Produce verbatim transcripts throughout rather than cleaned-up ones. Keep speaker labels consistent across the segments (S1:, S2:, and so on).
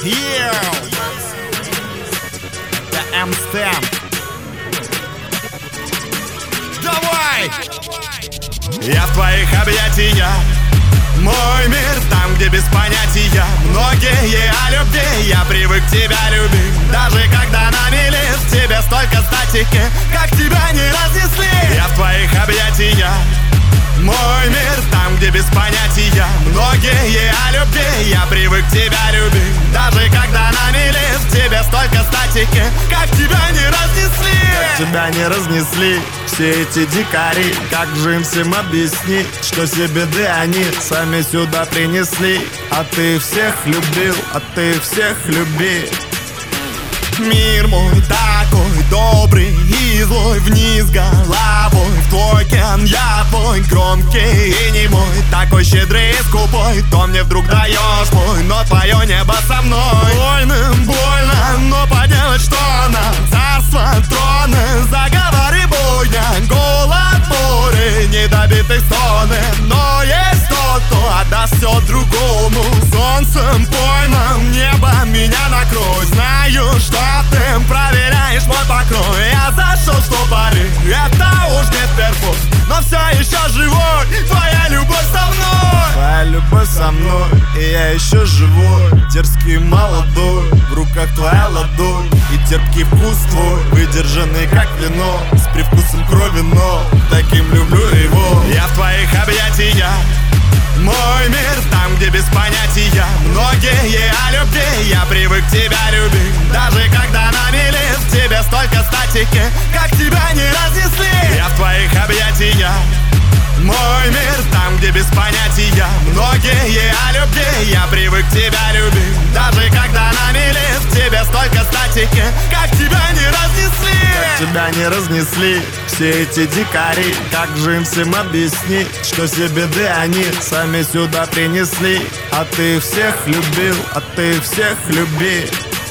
S1: Yeah! The Amstem. Давай! Я в твоих объятиях, мой мир там, где без понятия. Многие о любви, я привык тебя любить. Даже когда на мели в тебе столько статики, как тебя не разнесли. Я в твоих объятиях, мой мир там, где без понятия. Многие о любви, я привык тебя любить. Даже когда на мели в тебе столько статики, как тебя не разнесли. Как тебя не разнесли все эти дикари. Как же им всем объяснить, что все беды они сами сюда принесли? А ты всех любил, а ты всех люби. Мир мой такой добрый и злой, вниз головой в твой кен. Я твой громкий и немой, такой щедрый и скупой. То мне вдруг даешь мой, но твое небо со мной. Больным больно, но поделать что нам? Царство, троны, заговоры буйня, голод, бури, недобитые стоны. Но есть тот, кто отдаст все другому. Солнцем пойман, небо меня накрой. Знаю, что ты проверяешь мой покрой. Я зашел, что поры, это уж не впервой, но все еще живой, твоя любовь со мной. Твоя любовь со мной, и я еще живой. Дерзкий молодой, в руках твоя ладонь. И терпкий вкус твой, выдержанный как вино, с привкусом крови, но таким люблю его. Я в твоих объятиях, мой мир там, где без понятия. Многие о любви, я привык тебя любить. Даже когда на мели в тебе столько статики, как тебя не разнесли. Я в твоих объятиях, мой мир там, где без понятия. Многие о любви, я привык тебя любить. Даже когда на мели в тебе столько статики, как тебя не разнесли. Как тебя не разнесли все эти дикари. Как же им всем объяснить, что все беды они сами сюда принесли? А ты всех любил, а ты всех люби.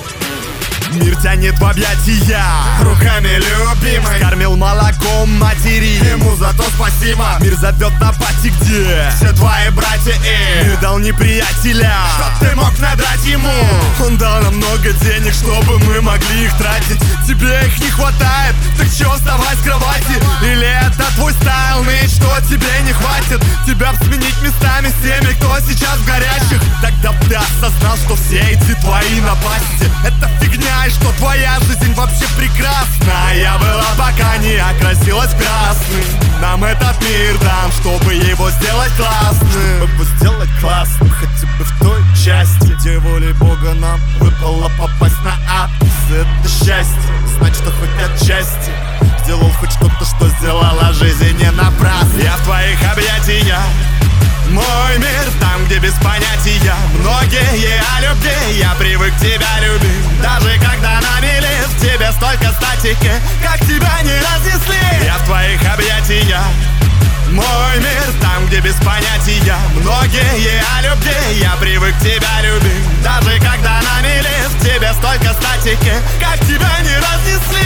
S1: Мир тянет в объятия руками любимой. Кормил молоком матери, ему за то спасибо. Мир зовет на пати, где все твои братья и не дал неприятеля, чтоб ты мог надрать ему. Он дал нам много денег, чтобы мы могли их тратить. Тебе их не хватает, так чё вставать с кровати? Или это твой стайл, ныть, что тебе не хватит? Тебя б сменить местами с теми, кто сейчас в горячих. Тогда б ты осознал, что все эти твои напасти — это фигня, и что твоя жизнь вообще прекрасная была, пока не окрасилась красным. Нам этот мир дан, чтобы его сделать классным. Чтобы его сделать классным, хотя бы в той части, где волей Бога нам выпало попасть на апекс. Это счастье, знать, что хоть отчасти сделал хоть что-то, что сделала жизнь не напрасно. Я в твоих объятиях, мой мир там, где без понятия. Многие о любви, я привык тебя любить. Даже когда на мели в тебе столько статики, как тебя не разнесли. Я в твоих объятиях, мой мир там, где без понятия. Многие о любви, я привык тебя любить. Даже когда на мели в тебе столько статики, как тебя не разнесли.